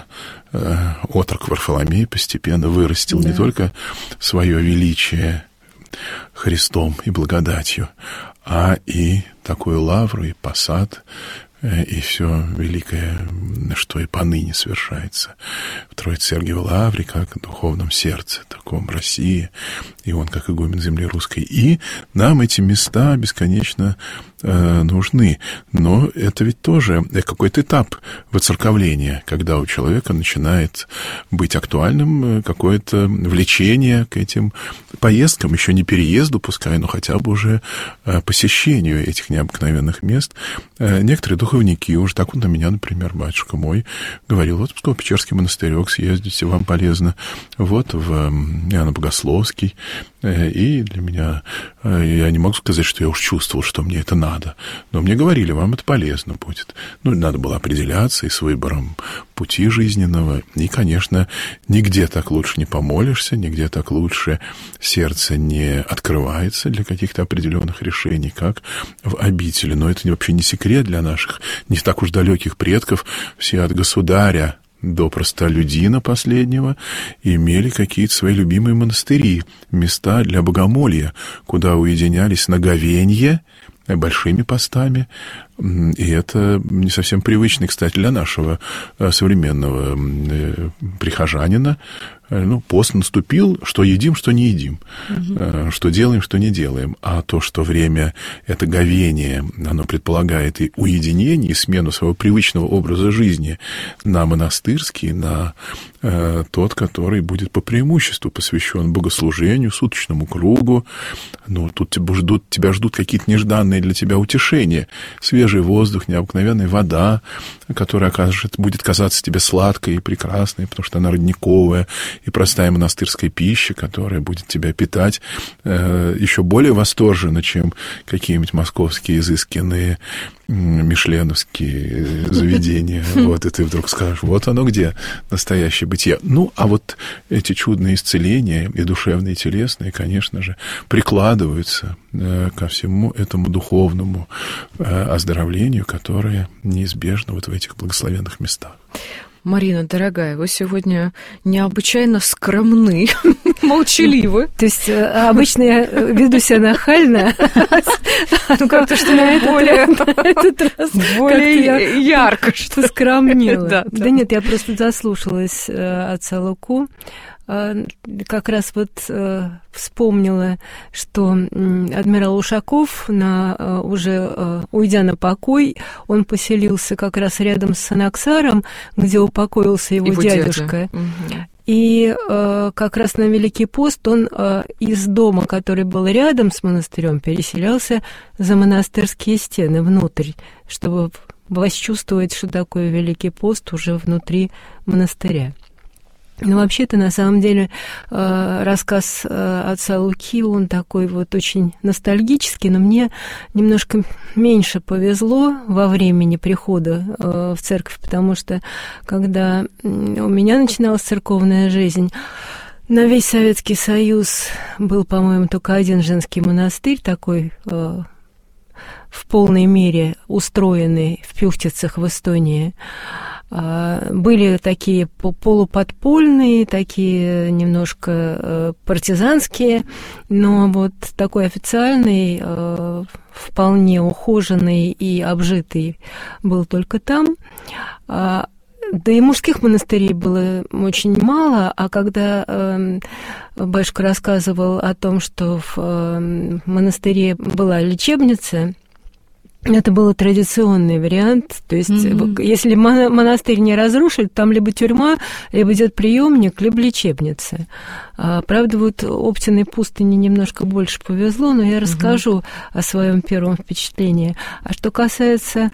Speaker 3: Отрок Варфоломей постепенно вырастил не только свое величие Христом и благодатью, а и такую лавру, и посад, и все великое, что и поныне совершается в Троице-Сергиевой лавре, как в духовном сердце, таком России, и он как игумен земли русской. И нам эти места бесконечно нужны. Но это ведь тоже какой-то этап воцерковления, когда у человека начинает быть актуальным какое-то влечение к этим поездкам, еще не переезду пускай, но хотя бы уже посещению этих необыкновенных мест. Некоторые духовники, уже так вот на меня, например, батюшка мой говорил: вот в Псково-Печерский монастырек съездите, вам полезно, вот в Иоанно-Богословский. И для меня, я не могу сказать, что я уж чувствовал, что мне это надо, но мне говорили: вам это полезно будет. Надо было определяться и с выбором пути жизненного. И, конечно, нигде так лучше не помолишься, нигде так лучше сердце не открывается для каких-то определенных решений, как в обители. Но это вообще не секрет для наших не так уж далеких предков. Все от государя до простолюдина последнего имели какие-то свои любимые монастыри, места для богомолья, куда уединялись на говенье, большими постами. И это не совсем привычно, кстати, для нашего современного прихожанина. пост наступил, что едим, что не едим, что делаем, что не делаем. А то, что время — это говение, оно предполагает и уединение, и смену своего привычного образа жизни на монастырский, на тот, который будет по преимуществу посвящен богослужению, суточному кругу. Тут тебя ждут какие-то нежданные для тебя утешения. Свежий воздух, необыкновенная вода, которая будет казаться тебе сладкой и прекрасной, потому что она родниковая, и простая монастырская пища, которая будет тебя питать еще более восторженно, чем какие-нибудь московские изысканные мишленовские заведения. И ты вдруг скажешь, вот оно где настоящее бытие. А вот эти чудные исцеления, и душевные, и телесные, конечно же, прикладываются ко всему этому духовному оздоровлению, которое неизбежно в этих благословенных местах.
Speaker 2: Марина, дорогая, вы сегодня необычайно скромны, молчаливы.
Speaker 4: То есть обычно я веду себя нахально, как-то что на этот раз
Speaker 2: более ярко,
Speaker 4: что скромнела. Да нет, я просто заслушалась отца Луку. Как раз вспомнила, что адмирал Ушаков, уже уйдя на покой, он поселился как раз рядом с Санаксаром, где упокоился его дядюшка. И как раз на Великий пост он из дома, который был рядом с монастырем, переселялся за монастырские стены внутрь, чтобы восчувствовать, что такое Великий пост уже внутри монастыря. Вообще-то, на самом деле, рассказ отца Луки, он такой очень ностальгический, но мне немножко меньше повезло во времени прихода в церковь, потому что, когда у меня начиналась церковная жизнь, на весь Советский Союз был, по-моему, только один женский монастырь, такой в полной мере устроенный в Пюхтицах в Эстонии. Были такие полуподпольные, такие немножко партизанские, но такой официальный, вполне ухоженный и обжитый был только там. Да и мужских монастырей было очень мало, а когда батюшка рассказывал о том, что в монастыре была лечебница, это был традиционный вариант, то есть если монастырь не разрушили, там либо тюрьма, либо детприемник, либо лечебница. Правда, Оптиной пустыне немножко больше повезло, но я расскажу о своем первом впечатлении. А что касается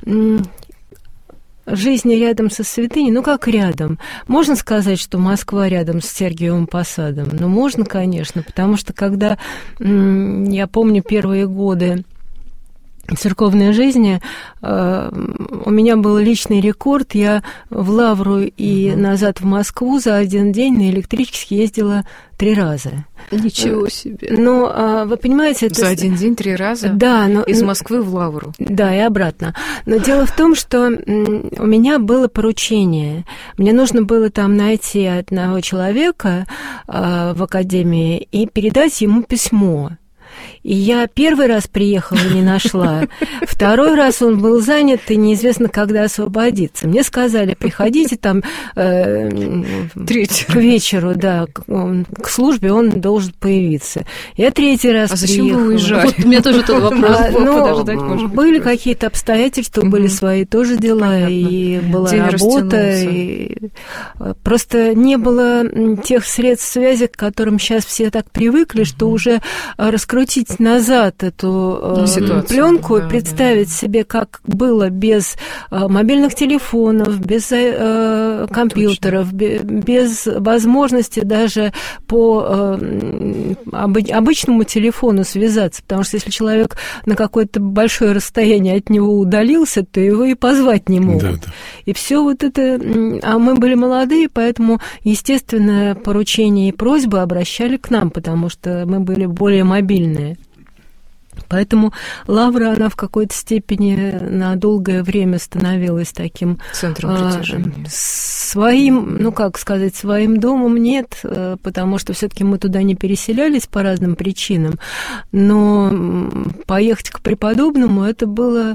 Speaker 4: жизни рядом со святыней, как рядом? Можно сказать, что Москва рядом с Сергиевым Посадом? Можно, конечно, потому что когда, я помню, первые годы церковной жизни у меня был личный рекорд. Я в Лавру и назад в Москву за один день на электричке ездила 3 раза.
Speaker 2: Ничего себе.
Speaker 4: Вы понимаете...
Speaker 2: За один день 3 раза?
Speaker 4: Да.
Speaker 2: Из Москвы в Лавру?
Speaker 4: Да, и обратно. Но дело в том, что у меня было поручение. Мне нужно было там найти одного человека в академии и передать ему письмо. И я первый раз приехала и не нашла. Второй раз он был занят, и неизвестно, когда освободиться. Мне сказали, приходите там к вечеру, да, к службе он должен появиться. Я 3-й раз приехала. А
Speaker 2: зачем вы уезжали?
Speaker 4: У меня тоже тот вопрос был. Были какие-то обстоятельства, были свои тоже дела, и была работа. Просто не было тех средств связи, к которым сейчас все так привыкли, что уже раскрутить назад эту пленку, представить себе, как было без мобильных телефонов, без компьютеров, без возможности даже по обычному телефону связаться, потому что если человек на какое-то большое расстояние от него удалился, то его и позвать не могут. Да. И все это... А мы были молодые, поэтому, естественно, поручения и просьбы обращали к нам, потому что мы были более мобильные. Поэтому Лавра, она в какой-то степени на долгое время становилась таким...
Speaker 2: Центром притяжения.
Speaker 4: Своим, своим домом нет, потому что все-таки мы туда не переселялись по разным причинам, но поехать к преподобному, это было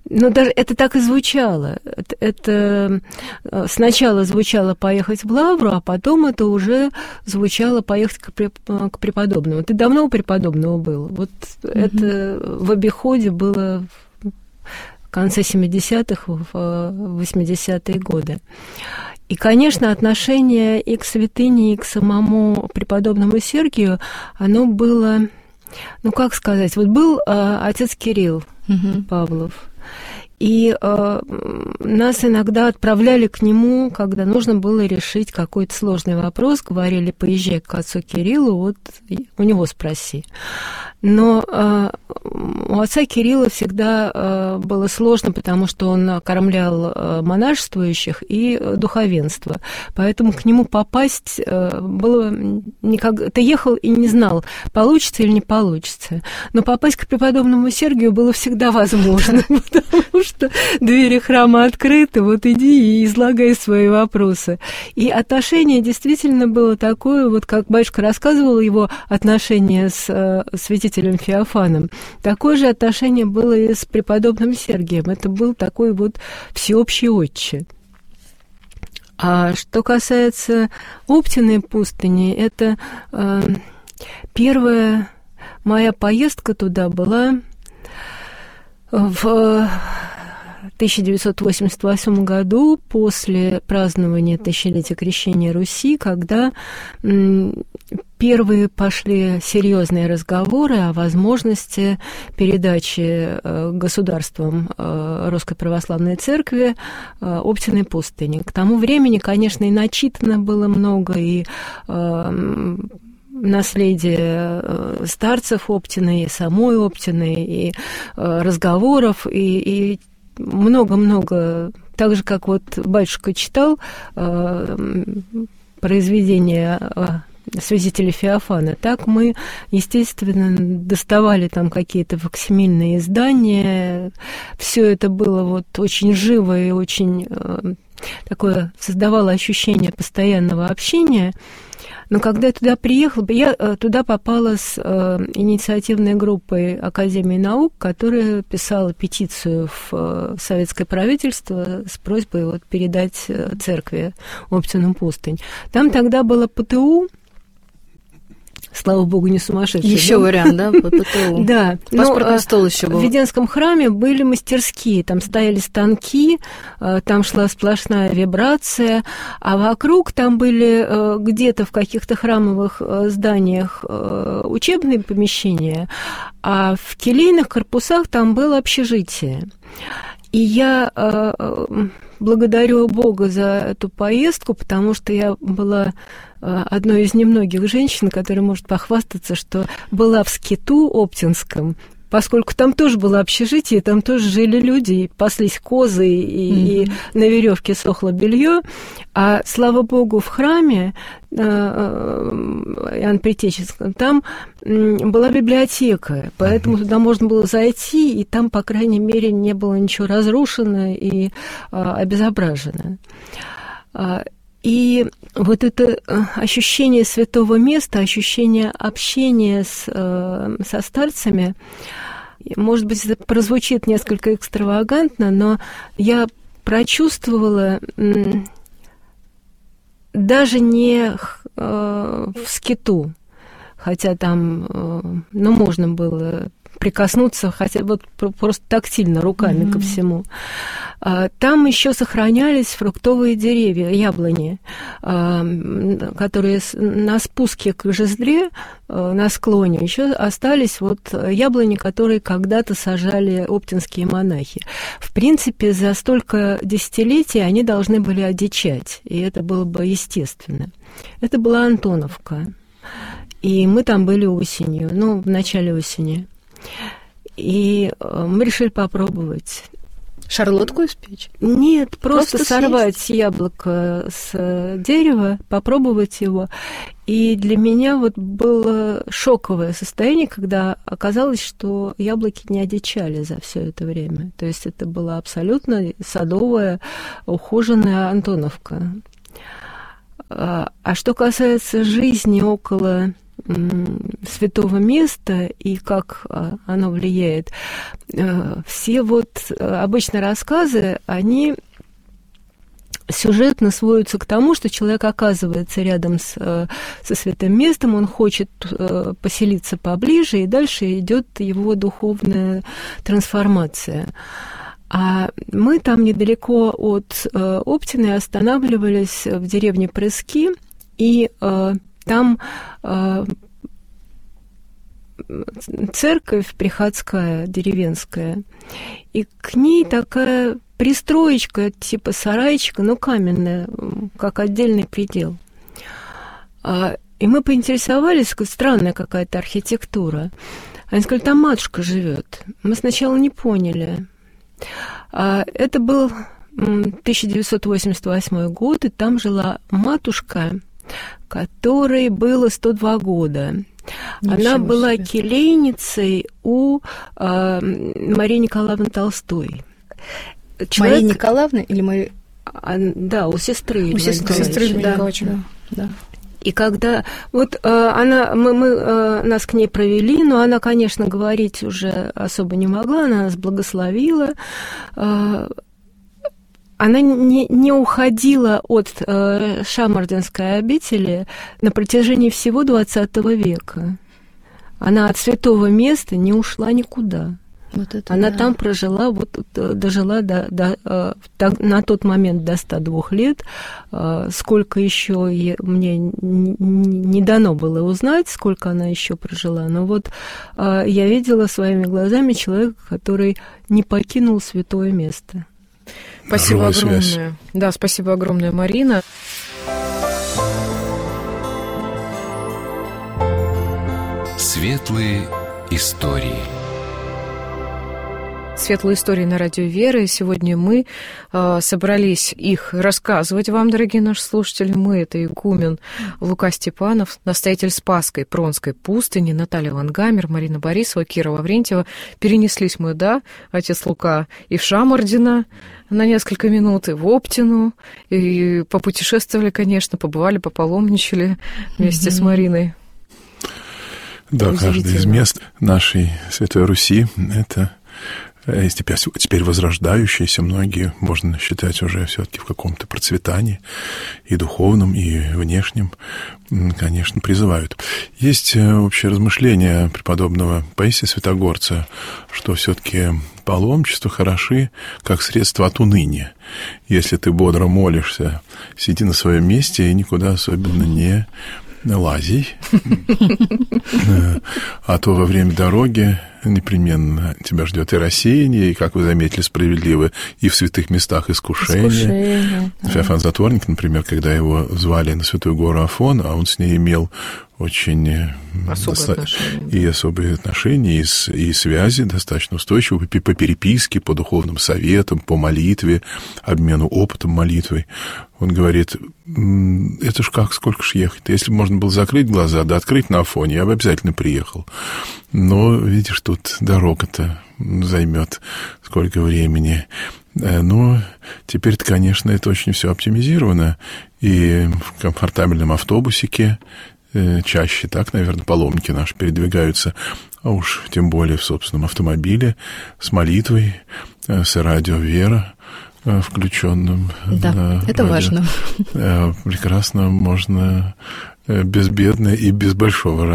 Speaker 5: Но даже это так и звучало. Это сначала звучало поехать в Лавру, а потом это уже звучало поехать к преподобному. Ты давно у преподобного был? Вот это в обиходе было в конце 70-х, в 80-е годы. И, конечно, отношение и к святыне, и к самому преподобному Сергию, оно было, ну, как сказать, вот был отец Кирилл Павлов, и нас иногда отправляли к нему, когда нужно было решить какой-то сложный вопрос, говорили, поезжай к отцу Кириллу, вот у него спроси. Но у отца Кирилла всегда было сложно, потому что он кормлял монашествующих и духовенство. Поэтому к нему попасть было никак... Ты ехал и не знал, получится или не получится. Но попасть к преподобному Сергию было всегда возможно, потому что двери храма открыты, вот иди и излагай свои вопросы. И отношение действительно было такое, вот как батюшка рассказывал его отношения с святителем Феофаном, такое же отношение было и с преподобным Сергием. Это был такой вот всеобщий отче. А что касается Оптиной пустыни, это первая моя поездка туда была в 1988 году, после празднования тысячелетия крещения Руси, когда первые пошли серьезные разговоры о возможности передачи государством Русской Православной Церкви Оптиной пустыни. К тому времени, конечно, и начитано было много, и наследие старцев Оптиной, и самой Оптиной, и разговоров, и много-много, так же, как вот батюшка читал произведения святителя Феофана, так мы, естественно, доставали там какие-то факсимильные издания. Все это было вот очень живо и очень такое создавало ощущение постоянного общения. Но когда я туда приехала, я туда попала с инициативной группой Академии наук, которая писала петицию в советское правительство с просьбой вот передать церкви Оптину пустынь. Там тогда было ПТУ, слава богу, не сумасшедший.
Speaker 4: Еще вариант, да, по ПТУ.
Speaker 5: Да.
Speaker 4: Паспортный стол еще был.
Speaker 5: В Веденском храме были мастерские, там стояли станки, там шла сплошная вибрация, а вокруг там были где-то в каких-то храмовых зданиях учебные помещения, а в келейных корпусах там было общежитие. И я благодарю Бога за эту поездку, потому что я была одной из немногих женщин, которая может похвастаться, что была в скиту оптинском, поскольку там тоже было общежитие, там тоже жили люди, и паслись козы, и на веревке сохло белье. А, слава Богу, в храме Иоанна Предтеченском там была библиотека, поэтому туда можно было зайти, и там, по крайней мере, не было ничего разрушено и обезображено. И вот это ощущение святого места, ощущение общения со старцами, может быть, это прозвучит несколько экстравагантно, но я прочувствовала даже не в скиту, хотя там, ну, можно было прикоснуться, хотя вот просто тактильно, руками ко всему. Там еще сохранялись фруктовые деревья, яблони, которые на спуске к Жиздре, на склоне, еще остались вот яблони, которые когда-то сажали оптинские монахи. В принципе, за столько десятилетий они должны были одичать, и это было бы естественно. Это была Антоновка, и мы там были осенью, в начале осени. И мы решили попробовать.
Speaker 4: Шарлотку испечь?
Speaker 5: Нет, просто сорвать яблоко с дерева, попробовать его. И для меня вот было шоковое состояние, когда оказалось, что яблоки не одичали за все это время. То есть это была абсолютно садовая, ухоженная Антоновка. А что касается жизни около святого места и как оно влияет. Все вот обычно рассказы, они сюжетно сводятся к тому, что человек оказывается рядом со святым местом, он хочет поселиться поближе, и дальше идет его духовная трансформация. А мы там недалеко от Оптины останавливались в деревне Прыски, и там церковь приходская, деревенская, и к ней такая пристроечка, типа сарайчика, но каменная, как отдельный предел. И мы поинтересовались, странная какая-то архитектура. Они сказали, там матушка живет. Мы сначала не поняли. Это был 1988 год, и там жила матушка, которой было 102 года. Она была келейницей у Марии Николаевны Толстой.
Speaker 4: Мария Николаевна или Мария?
Speaker 5: Да, у сестры.
Speaker 4: У сестры Николаевича.
Speaker 5: Да. И когда вот мы нас к ней провели, но она, конечно, говорить уже особо не могла, она нас благословила. Она не уходила от Шамардинской обители на протяжении всего XX века. Она от святого места не ушла никуда. Вот она там прожила, дожила на тот момент до 102 лет. Сколько еще мне не дано было узнать, сколько она еще прожила. Но вот я видела своими глазами человека, который не покинул святое место.
Speaker 2: Спасибо огромное. Да, спасибо огромное, Марина.
Speaker 1: Светлые истории.
Speaker 2: Светлые истории на радио Вера. И сегодня мы собрались их рассказывать вам, дорогие наши слушатели. Мы — это игумен Лука Степанов, настоятель Спасской Пронской пустыни, Наталья Лангамер, Марина Борисова, Кира Лаврентьева. Перенеслись мы, отец Лука, и в Шамардино на несколько минут, и в Оптину, и попутешествовали, конечно, побывали, попаломничали вместе с Мариной.
Speaker 3: Да, каждое из мест нашей Святой Руси — это теперь возрождающиеся, многие, можно считать, уже все-таки в каком-то процветании и духовном, и внешнем, конечно, призывают. Есть общее размышление преподобного Паисия Святогорца, что все-таки паломничество хороши как средство от уныния. Если ты бодро молишься, сиди на своем месте и никуда особенно не лазей, а то во время дороги непременно тебя ждет и рассеяние, и, как вы заметили, справедливо, и в святых местах искушение. Феофан Затворник, например, когда его звали на Святую гору Афон, а он с ней имел очень особые отношения, и связи достаточно устойчивые по переписке, по духовным советам, по молитве, обмену опытом молитвой. Он говорит, это ж как, сколько ж ехать? Если бы можно было закрыть глаза, да открыть на Афоне, я бы обязательно приехал. Но, видишь, тут дорога-то займет сколько времени. Но теперь-то, конечно, это очень все оптимизировано. И в комфортабельном автобусике чаще так, наверное, паломники наши передвигаются, а уж тем более в собственном автомобиле, с молитвой, с радио «Вера» включенным.
Speaker 4: Да, это важно.
Speaker 3: Прекрасно можно безбедно и без большого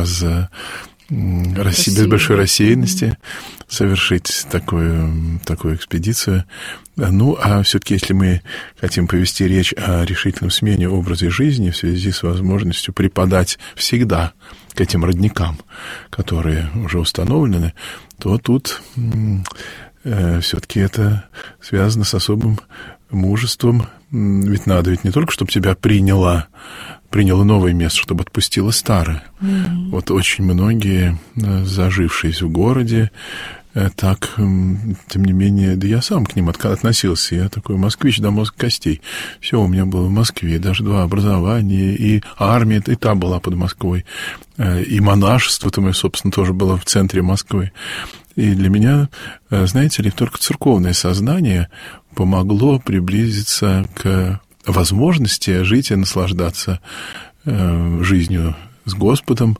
Speaker 3: без большой рассеянности совершить такую экспедицию. Ну, а все-таки, если мы хотим повести речь о решительном смене образа жизни в связи с возможностью преподать всегда к этим родникам, которые уже установлены, то тут все-таки это связано с особым мужеством. Ведь надо не только, чтобы тебя приняло новое место, чтобы отпустило старое. Вот очень многие, зажившись в городе, так, тем не менее, да я сам к ним относился. Я такой москвич до мозга костей. Все у меня было в Москве, даже 2 образования, и армия, и та была под Москвой, и монашество-то мое, собственно, тоже было в центре Москвы. И для меня, знаете ли, только церковное сознание помогло приблизиться к возможности жить и наслаждаться жизнью с Господом,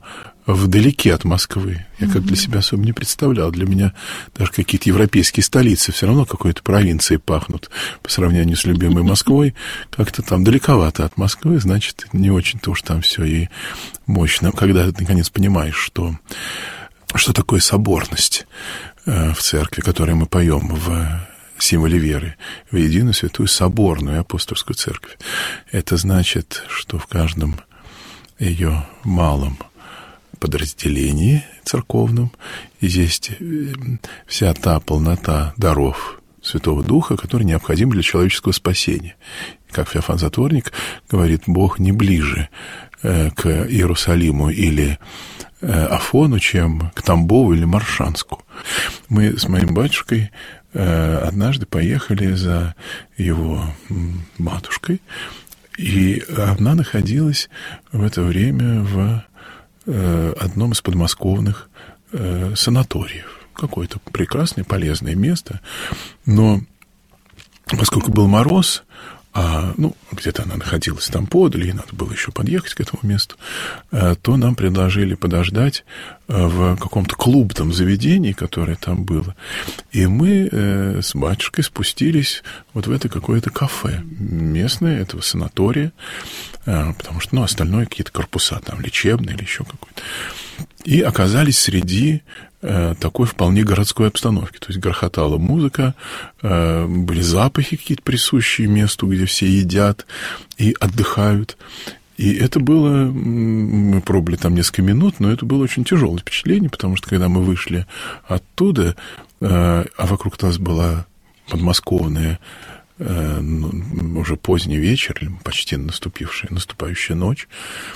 Speaker 3: вдалеке от Москвы. Я как для себя особо не представлял. Для меня даже какие-то европейские столицы все равно какой-то провинцией пахнут по сравнению с любимой Москвой. Как-то там далековато от Москвы, значит, не очень-то уж там все и мощно. Когда ты, наконец, понимаешь, что такое соборность в церкви, которую мы поем в символе веры, в единую святую соборную апостольскую церковь. Это значит, что в каждом ее малом подразделении церковном есть вся та полнота даров Святого Духа, которые необходимы для человеческого спасения. Как Феофан Затворник говорит, Бог не ближе к Иерусалиму или Афону, чем к Тамбову или Моршанску. Мы с моим батюшкой однажды поехали за его матушкой, и она находилась в это время в одном из подмосковных санаториев. Какое-то прекрасное, полезное место, но поскольку был мороз, где-то она находилась там подаль, и надо было еще подъехать к этому месту, то нам предложили подождать в каком-то клубном заведении, которое там было. И мы с батюшкой спустились вот в это какое-то кафе местное, этого санатория, потому что, остальное какие-то корпуса там лечебные или еще какой-то. И оказались среди такой вполне городской обстановки. То есть грохотала музыка, были запахи какие-то присущие месту, где все едят и отдыхают. И это было, мы пробовали там несколько минут, но это было очень тяжелое впечатление, потому что когда мы вышли оттуда, а вокруг нас была подмосковная, уже поздний вечер, или почти наступающая ночь,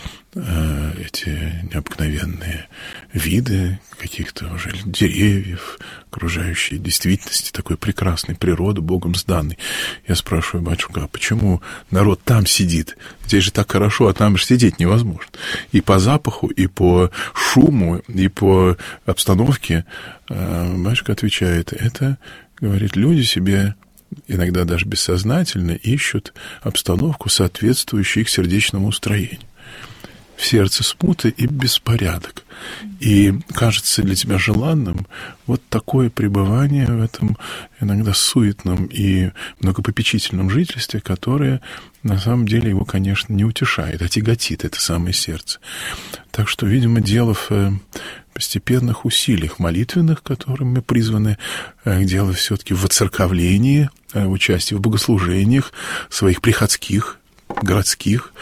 Speaker 3: эти необыкновенные виды каких-то уже деревьев, окружающей действительности, такой прекрасной природы, Богом сданной. Я спрашиваю батюшка, а почему народ там сидит? Здесь же так хорошо, а там же сидеть невозможно. И по запаху, и по шуму, и по обстановке батюшка отвечает, это, говорит, люди себе иногда даже бессознательно ищут обстановку, соответствующую их сердечному устроению. В сердце смута и беспорядок. И кажется для тебя желанным вот такое пребывание в этом иногда суетном и многопопечительном жительстве, которое на самом деле его, конечно, не утешает, а тяготит это самое сердце. Так что, видимо, дело в постепенных усилиях молитвенных, которым мы призваны, дело все-таки в воцерковлении, в участии в богослужениях своих приходских, городских,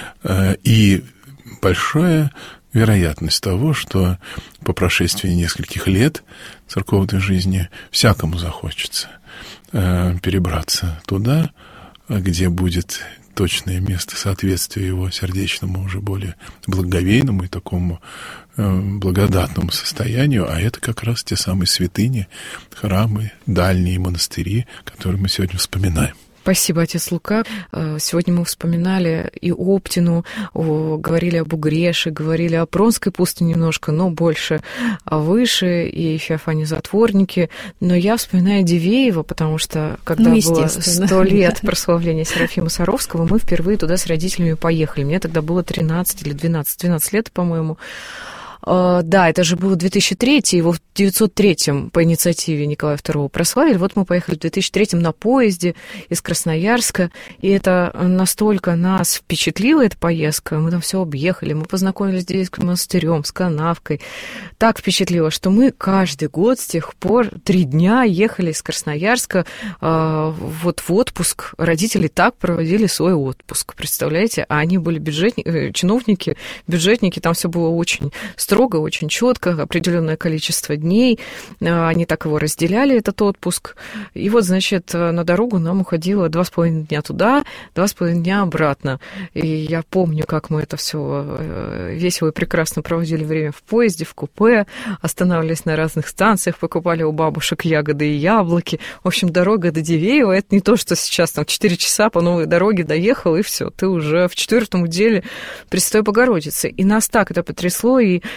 Speaker 3: и большая вероятность того, что по прошествии нескольких лет церковной жизни всякому захочется перебраться туда, где будет точное место соответствия его сердечному, уже более благоговейному и такому благодатному состоянию, а это как раз те самые святыни, храмы, дальние монастыри, которые мы сегодня вспоминаем.
Speaker 2: Спасибо, отец Лука. Сегодня мы вспоминали и Оптину, говорили об Угреше, говорили о Пронской пустыне немножко, но больше выше, и Феофане Затворнике. Но я вспоминаю Дивеево, потому что, когда было 100 лет прославления Серафима Саровского, мы впервые туда с родителями поехали. Мне тогда было 13 или 12 лет, по-моему. Да, это же было 2003, его в 903-м по инициативе Николая II прославили. Вот мы поехали в 2003-м на поезде из Красноярска, и это настолько нас впечатлила, эта поездка. Мы там все объехали, мы познакомились с Девейским монастырем, с канавкой. Так впечатлило, что мы каждый год с тех пор 3 дня ехали из Красноярска вот в отпуск. Родители так проводили свой отпуск, представляете? А они были чиновники, бюджетники, там все было очень строго, очень четко, определенное количество дней. Они так его разделяли, этот отпуск. И вот, значит, на дорогу нам уходило 2,5 дня туда, 2,5 дня обратно. И я помню, как мы это все весело и прекрасно проводили время в поезде, в купе, останавливались на разных станциях, покупали у бабушек ягоды и яблоки. В общем, дорога до Дивеева — это не то, что сейчас там 4 часа по новой дороге доехал, и все, ты уже в 4-м уделе Пресвятой Богородицы. И нас так это потрясло, и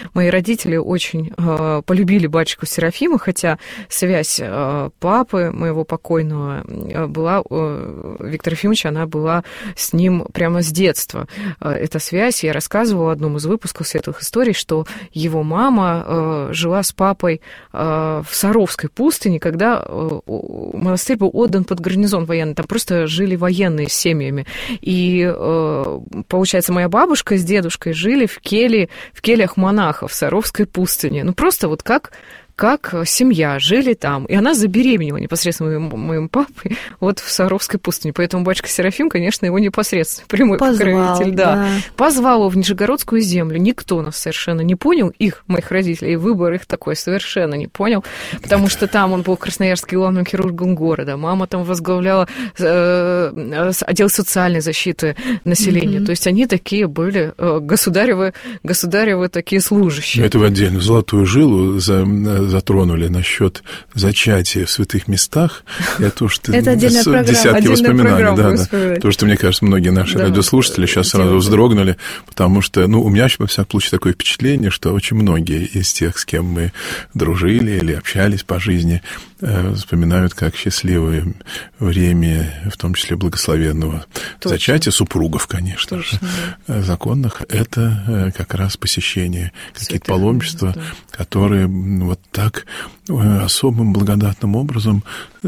Speaker 2: мои родители очень полюбили батюшку Серафима, хотя связь папы моего покойного была, Виктора Ефимовича, она была с ним прямо с детства. Эта связь, я рассказывала в одном из выпусков «Светлых историй», что его мама жила с папой в Саровской пустыне, когда монастырь был отдан под гарнизон военный. Там просто жили военные с семьями. И, получается, моя бабушка с дедушкой жили в кельях монахов в Саровской пустыне. Ну, просто вот как семья, жили там. И она забеременела непосредственно моим папой вот в Саровской пустыне. Поэтому батюшка Серафим, конечно, его непосредственно прямой покровитель. Да. Позвал его в Нижегородскую землю. Никто нас совершенно не понял, моих родителей, и выбор их такой совершенно не понял, потому что там он был в Красноярске главным хирургом города. Мама там возглавляла отдел социальной защиты населения. То есть они такие были государевы такие служащие.
Speaker 3: Это вы отдельно золотую жилу затронули насчет зачатия в святых местах. Это отдельная программа. Десятки воспоминаний. Да. Потому что, мне кажется, многие наши радиослушатели сейчас сразу вздрогнули, потому что, у меня, во всяком случае, такое впечатление, что очень многие из тех, с кем мы дружили или общались по жизни, вспоминают как счастливое время, в том числе благословенного зачатия супругов, конечно же, законных. Это как раз посещение, какие-то паломничества, которые вот так особым благодатным образом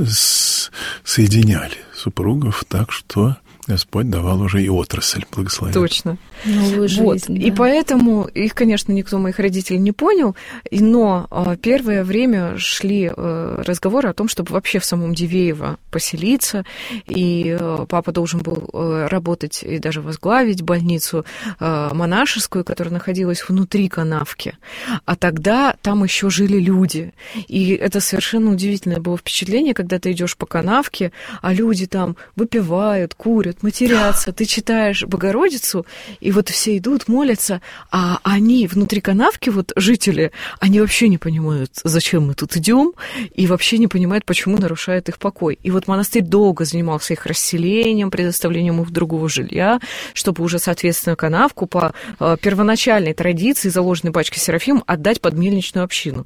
Speaker 3: соединяли супругов, так что Господь давал уже и отрасль благословения.
Speaker 2: Точно.
Speaker 4: Новую жизнь,
Speaker 2: вот. Да. И поэтому их, конечно, никто, моих родителей, не понял, но первое время шли разговоры о том, чтобы вообще в самом Дивеево поселиться, и папа должен был работать и даже возглавить больницу монашескую, которая находилась внутри канавки. А тогда там еще жили люди. И это совершенно удивительное было впечатление, когда ты идешь по канавке, а люди там выпивают, курят, матерятся, ты читаешь Богородицу, и вот все идут, молятся, а они внутри канавки, вот жители, они вообще не понимают, зачем мы тут идем, и вообще не понимают, почему нарушает их покой. И вот монастырь долго занимался их расселением, предоставлением их другого жилья, чтобы уже, соответственно, канавку по первоначальной традиции, заложенной батюшкой Серафимом, отдать под мельничную общину.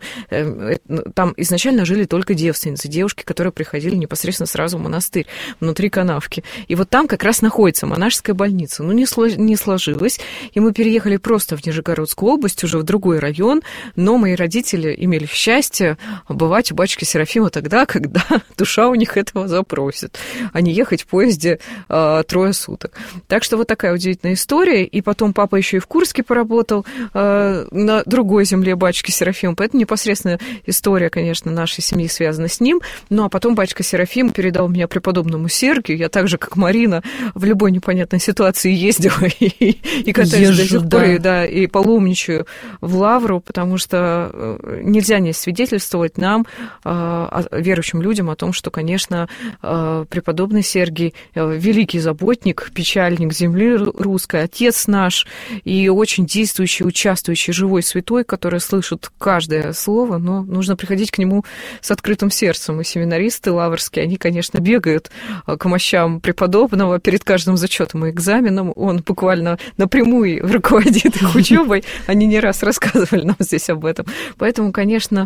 Speaker 2: Там изначально жили только девственницы, девушки, которые приходили непосредственно сразу в монастырь, внутри канавки. И вот там как раз находится монашеская больница. Не сложилось, и мы переехали просто в Нижегородскую область, уже в другой район, но мои родители имели счастье бывать у батюшки Серафима тогда, когда душа у них этого запросит, а не ехать в поезде 3 суток. Так что вот такая удивительная история. И потом папа еще и в Курске поработал на другой земле батюшки Серафима, поэтому непосредственно история, конечно, нашей семьи связана с ним. Ну, а потом батюшка Серафим передал меня преподобному Сергию. Я так же, как Марина, в любой непонятной ситуации ездила и катаюсь до сих пор, и паломничаю в Лавру, потому что нельзя не свидетельствовать нам, верующим людям, о том, что, конечно, преподобный Сергий великий заботник, печальник земли русской, отец наш, и очень действующий, участвующий, живой святой, который слышит каждое слово, но нужно приходить к нему с открытым сердцем. И семинаристы лаврские, они, конечно, бегают к мощам преподобного перед каждым зачетом и экзаменом. Он буквально напрямую руководит их учебой. Они не раз рассказывали нам здесь об этом. Поэтому, конечно,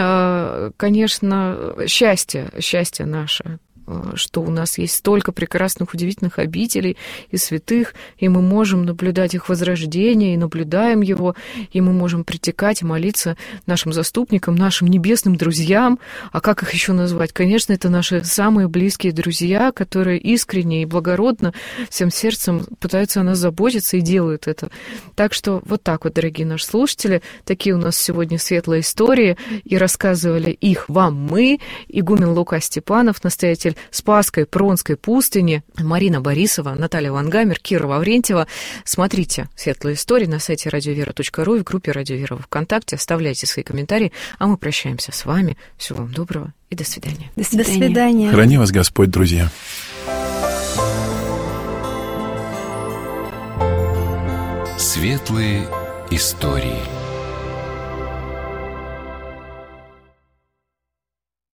Speaker 2: счастье наше, что у нас есть столько прекрасных, удивительных обителей и святых, и мы можем наблюдать их возрождение, и наблюдаем его, и мы можем притекать и молиться нашим заступникам, нашим небесным друзьям. А как их еще назвать? Конечно, это наши самые близкие друзья, которые искренне и благородно всем сердцем пытаются о нас заботиться и делают это. Так что вот так вот, дорогие наши слушатели, такие у нас сегодня светлые истории, и рассказывали их вам мы, игумен Лука Степанов, настоятель Спасской Пронской пустыни, Марина Борисова, Наталья Вангамер, Кира Лаврентьева. Смотрите светлые истории на сайте радиовера.ру и в группе Радио Вера в ВКонтакте. Оставляйте свои комментарии, а мы прощаемся с вами. Всего вам доброго и до свидания.
Speaker 4: До свидания.
Speaker 3: Храни вас Господь, друзья.
Speaker 1: Светлые истории.